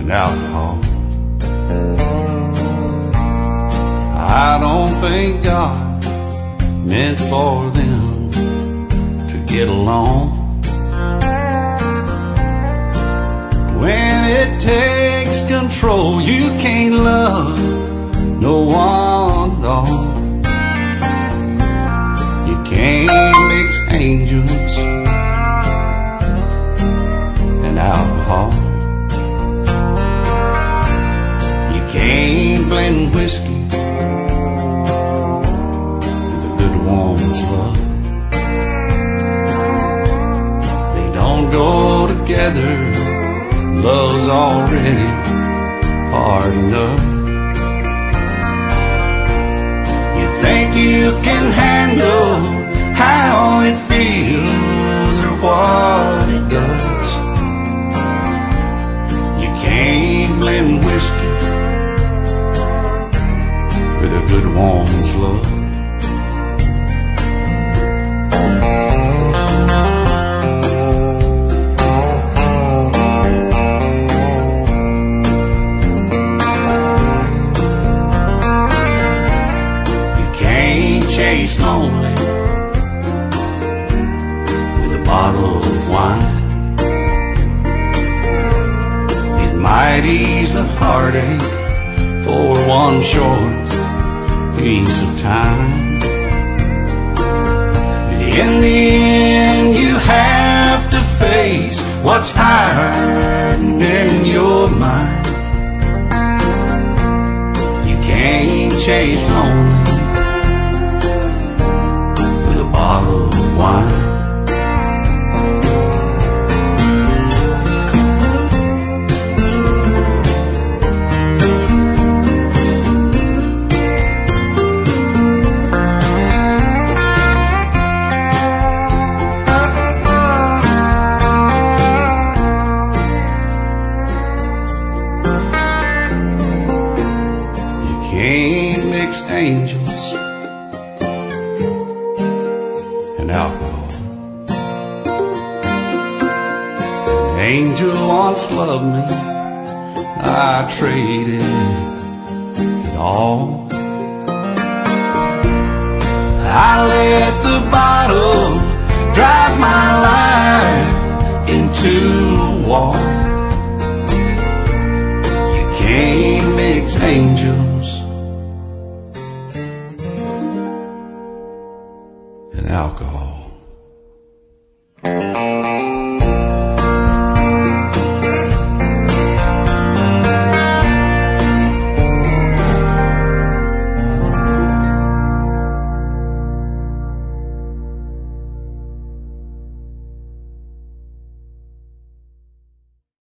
and alcohol. I don't think God meant for them to get along. When it takes control, you can't love no one at all. You can't mix angels and alcohol. You can't blend whiskey with a good woman's love. They don't go together. Love's already hard enough. You think you can handle how it feels or what it does. You can't blend whiskey with a good woman's love. Chase lonely with a bottle of wine. It might ease the heartache for one short piece of time. In the end, you have to face what's hiding in your mind. You can't chase lonely bottle of wine. You can't mix angels and alcohol. An angel once loved me, I traded it all. I let the bottle drive my life into a wall. You can't mix angels and alcohol.